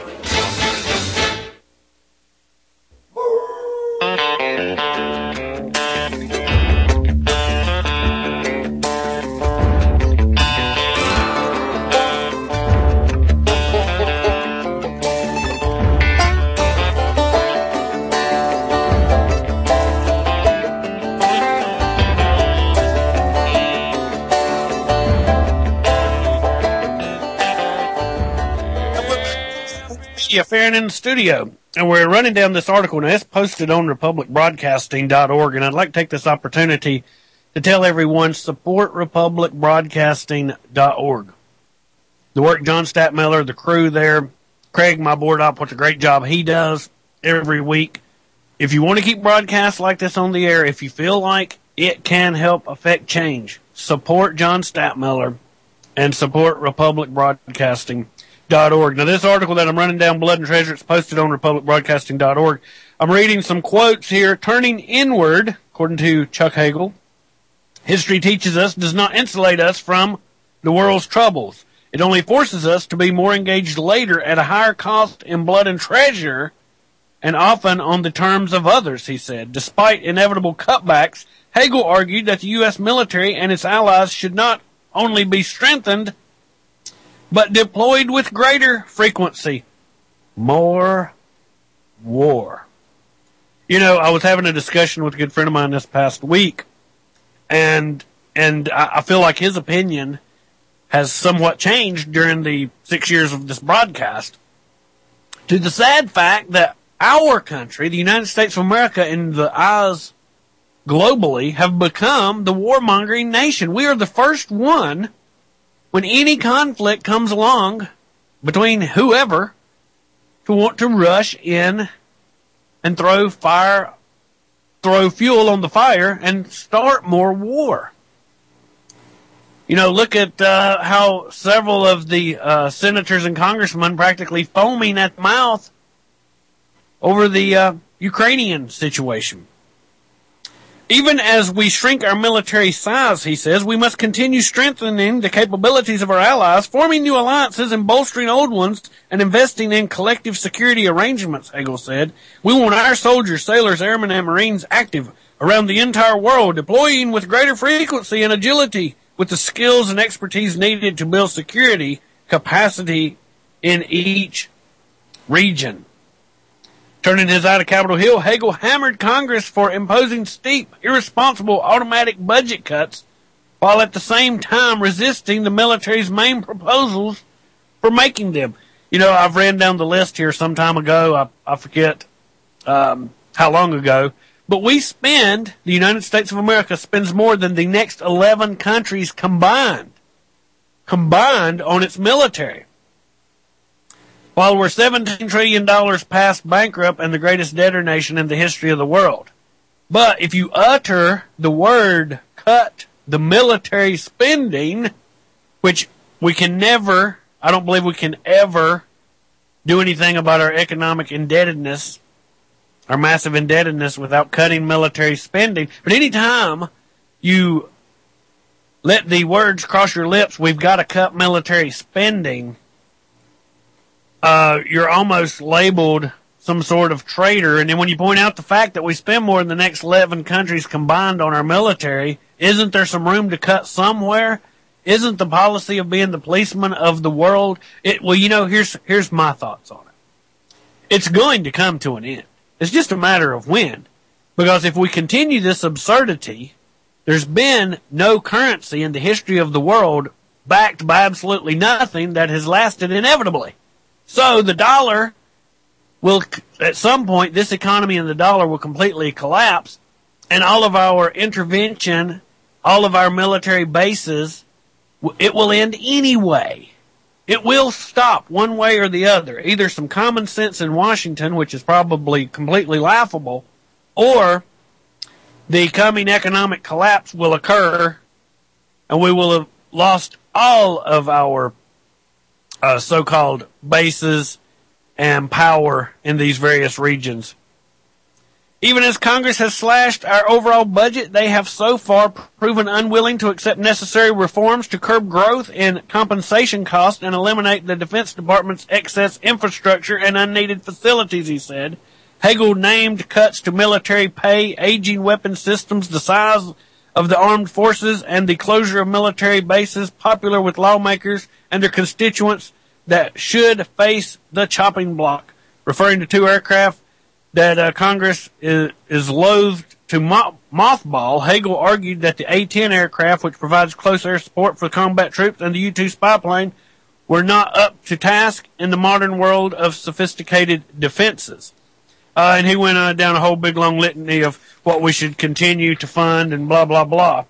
K: Farron in the studio, and we're running down this article. Now, it's posted on republic broadcasting dot org, and I'd like to take this opportunity to tell everyone, support republic broadcasting dot org. The work John Statmiller, the crew there, Craig, my board op, what a great job he does every week. If you want to keep broadcasts like this on the air, if you feel like it can help affect change, support John Statmiller and support republic broadcasting dot org. Now, this article that I'm running down, Blood and Treasure, it's posted on republic broadcasting dot org. I'm reading some quotes here. Turning inward, according to Chuck Hagel, history teaches us, does not insulate us from the world's troubles. It only forces us to be more engaged later at a higher cost in blood and treasure, and often on the terms of others, he said. Despite inevitable cutbacks, Hagel argued that the U S military and its allies should not only be strengthened, but deployed with greater frequency. More war. You know, I was having a discussion with a good friend of mine this past week, and and I feel like his opinion has somewhat changed during the six years of this broadcast. to the sad fact that our country, the United States of America, in the eyes globally, have become the warmongering nation. We are the first one, when any conflict comes along between whoever, to want to rush in and throw fire, throw fuel on the fire and start more war. You know, look at uh, how several of the uh, senators and congressmen practically foaming at the mouth over the uh, Ukrainian situation. Even as we shrink our military size, he says, we must continue strengthening the capabilities of our allies, forming new alliances and bolstering old ones, and investing in collective security arrangements, Hagel said. We want our soldiers, sailors, airmen, and Marines active around the entire world, deploying with greater frequency and agility with the skills and expertise needed to build security capacity in each region. Turning his eye to Capitol Hill, Hagel hammered Congress for imposing steep, irresponsible automatic budget cuts, while at the same time resisting the military's main proposals for making them. You know, I've ran down the list here some time ago. I, I forget um, how long ago. But we spend, the United States of America spends more than the next eleven countries combined, combined on its military. While we're seventeen trillion dollars past bankrupt and the greatest debtor nation in the history of the world. But if you utter the word cut the military spending, which we can never, I don't believe we can ever do anything about our economic indebtedness, our massive indebtedness, without cutting military spending. But any time you let the words cross your lips, we've got to cut military spending, Uh, you're almost labeled some sort of traitor. And then when you point out the fact that we spend more than the next eleven countries combined on our military, isn't there some room to cut somewhere? Isn't the policy of being the policeman of the world? It, well, you know, here's, here's my thoughts on it. It's going to come to an end. It's just a matter of when. Because if we continue this absurdity, there's been no currency in the history of the world backed by absolutely nothing that has lasted inevitably. So the dollar will, at some point, this economy and the dollar will completely collapse, and all of our intervention, all of our military bases, it will end anyway. It will stop one way or the other. Either some common sense in Washington, which is probably completely laughable, or the coming economic collapse will occur, and we will have lost all of our Uh, so-called bases and power in these various regions. Even as Congress has slashed our overall budget, they have so far proven unwilling to accept necessary reforms to curb growth in compensation costs and eliminate the Defense Department's excess infrastructure and unneeded facilities, he said. Hagel named cuts to military pay, aging weapon systems, the size of the armed forces, and the closure of military bases popular with lawmakers and their constituents that should face the chopping block. Referring to two aircraft that uh, Congress is, is loathed to mo- mothball, Hagel argued that the A ten aircraft, which provides close air support for combat troops, and the U two spy plane were not up to task in the modern world of sophisticated defenses. Uh, and he went uh, down a whole big long litany of what we should continue to fund and blah, blah, blah.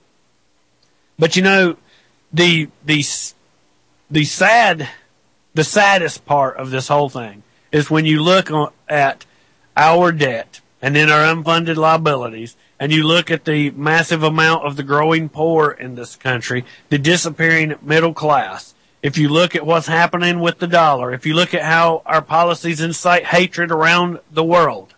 K: But you know, the, the, the sad, the saddest part of this whole thing is when you look on, at our debt and then our unfunded liabilities, and you look at the massive amount of the growing poor in this country, the disappearing middle class. If you look at what's happening with the dollar, if you look at how our policies incite hatred around the world,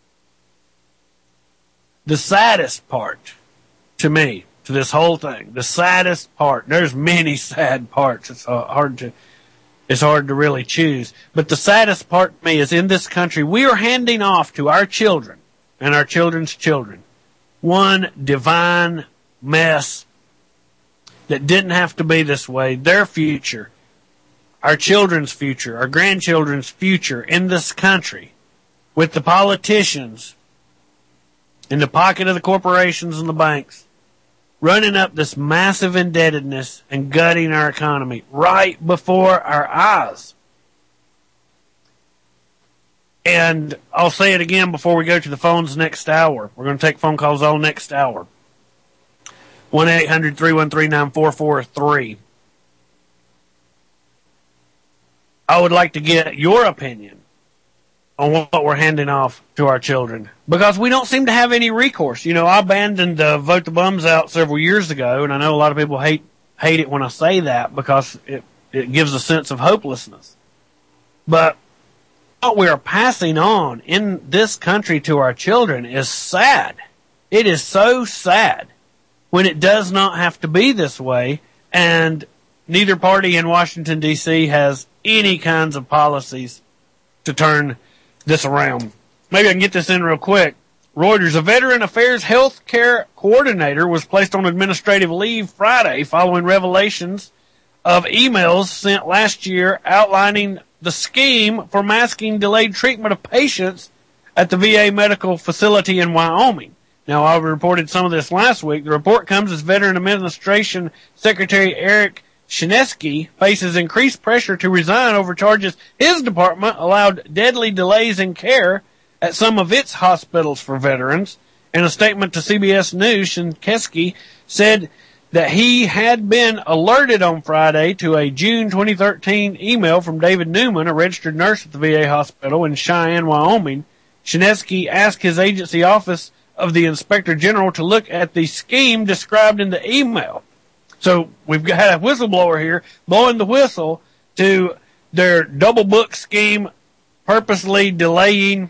K: the saddest part to me, to this whole thing, the saddest part, there's many sad parts, it's hard to, it's hard to really choose, but the saddest part to me is in this country, we are handing off to our children and our children's children one divine mess that didn't have to be this way, their future, our children's future, our grandchildren's future in this country, with the politicians in the pocket of the corporations and the banks, running up this massive indebtedness and gutting our economy right before our eyes. And I'll say it again before we go to the phones next hour. We're going to take phone calls all next hour. one eight hundred three one three nine four four three. I would like to get your opinion on what we're handing off to our children, because we don't seem to have any recourse. You know, I abandoned the Vote the Bums Out several years ago, and I know a lot of people hate hate it when I say that because it, it gives a sense of hopelessness. But what we are passing on in this country to our children is sad. It is so sad when it does not have to be this way, and neither party in Washington, D C has any kinds of policies to turn this around. Maybe I can get this in real quick. Reuters, a Veteran Affairs Health Care Coordinator was placed on administrative leave Friday following revelations of emails sent last year outlining the scheme for masking delayed treatment of patients at the V A medical facility in Wyoming. Now, I reported some of this last week. The report comes as Veteran Administration Secretary Eric Shinesky faces increased pressure to resign over charges his department allowed deadly delays in care at some of its hospitals for veterans. In a statement to C B S News, Shinesky said that he had been alerted on Friday to a June twenty thirteen email from David Newman, a registered nurse at the V A hospital in Cheyenne, Wyoming. Shinesky asked his agency office of the Inspector General to look at the scheme described in the email. So we've got a whistleblower here blowing the whistle to their double book scheme, purposely delaying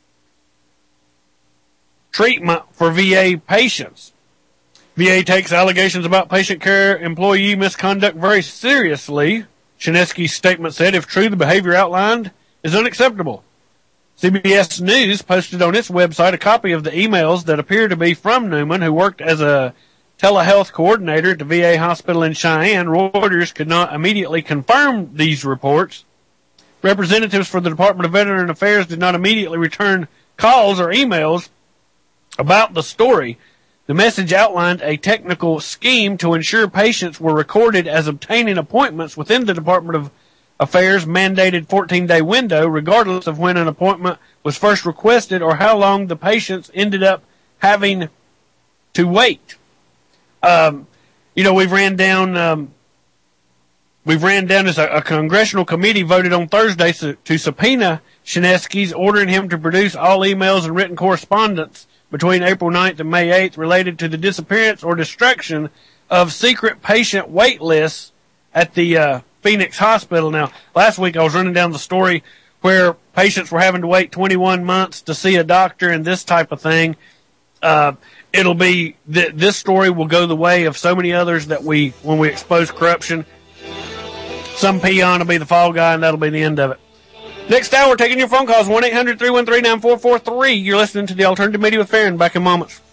K: treatment for V A patients. V A takes allegations about patient care employee misconduct very seriously. Shinesky's statement said, if true, the behavior outlined is unacceptable. C B S News posted on its website a copy of the emails that appear to be from Newman, who worked as a telehealth coordinator at the V A hospital in Cheyenne. Reuters could not immediately confirm these reports. Representatives for the Department of Veteran Affairs did not immediately return calls or emails about the story. The message outlined a technical scheme to ensure patients were recorded as obtaining appointments within the Department of Affairs mandated fourteen-day window, regardless of when an appointment was first requested or how long the patients ended up having to wait. Um, you know, we've ran down, um, we've ran down as a, a congressional committee voted on Thursday to, to subpoena Shinesky's, ordering him to produce all emails and written correspondence between April ninth and May eighth related to the disappearance or destruction of secret patient wait lists at the uh, Phoenix Hospital. Now, last week I was running down the story where patients were having to wait twenty-one months to see a doctor and this type of thing. Uh, it'll be, th- this story will go the way of so many others that we, when we expose corruption, some peon will be the fall guy and that'll be the end of it. Next hour, taking your phone calls, one eight hundred three one three nine four four three. You're listening to the Alternative Media with Farron. Back in moments.